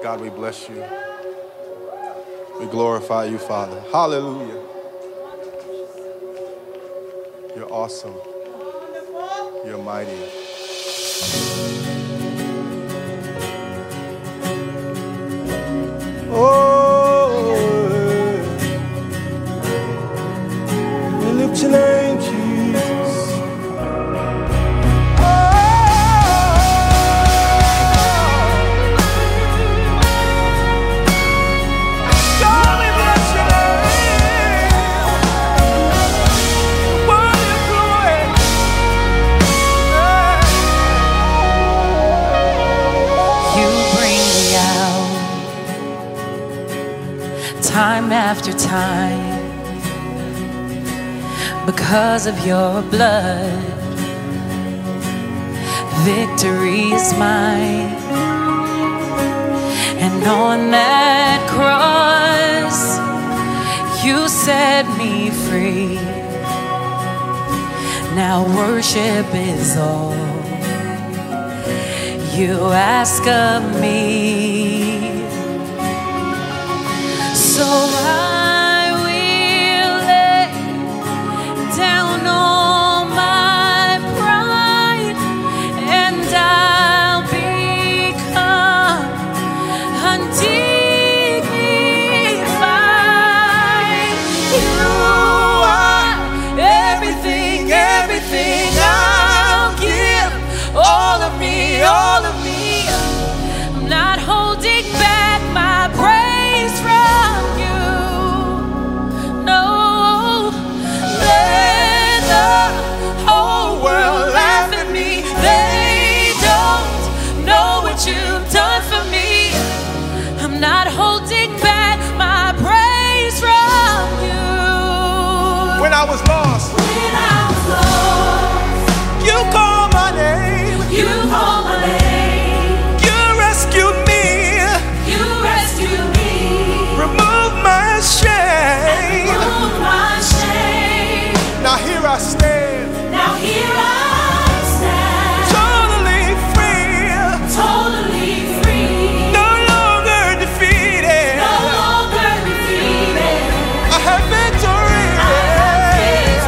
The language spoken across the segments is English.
God, we bless you. We glorify you, Father. Hallelujah. You're awesome. You're mighty. Oh, we lift your name, Jesus. Time after time, because of your blood, victory is mine. And on that cross, you set me free. Now worship is all you ask of me. So I will lay down all my pride, and I'll become undignified. You are everything, everything. I'll give all of me, all of me. I'm not holding back my praise from you. No, let the whole world laugh at me. They don't know what you've done for me. I'm not holding back my praise from you. When I was lost, you called my name. You called my name. You rescued me. You rescued me. Remove my shame. Remove my shame. Now here I stand. Now here I stand. Totally free. Totally free. No longer defeated. No longer defeated. I have victory. I have victory.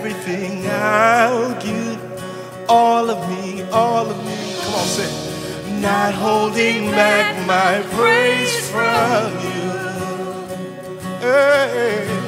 everything. I'll give all of me, all of me. Come on, say it. Not holding back my praise from you. Hey.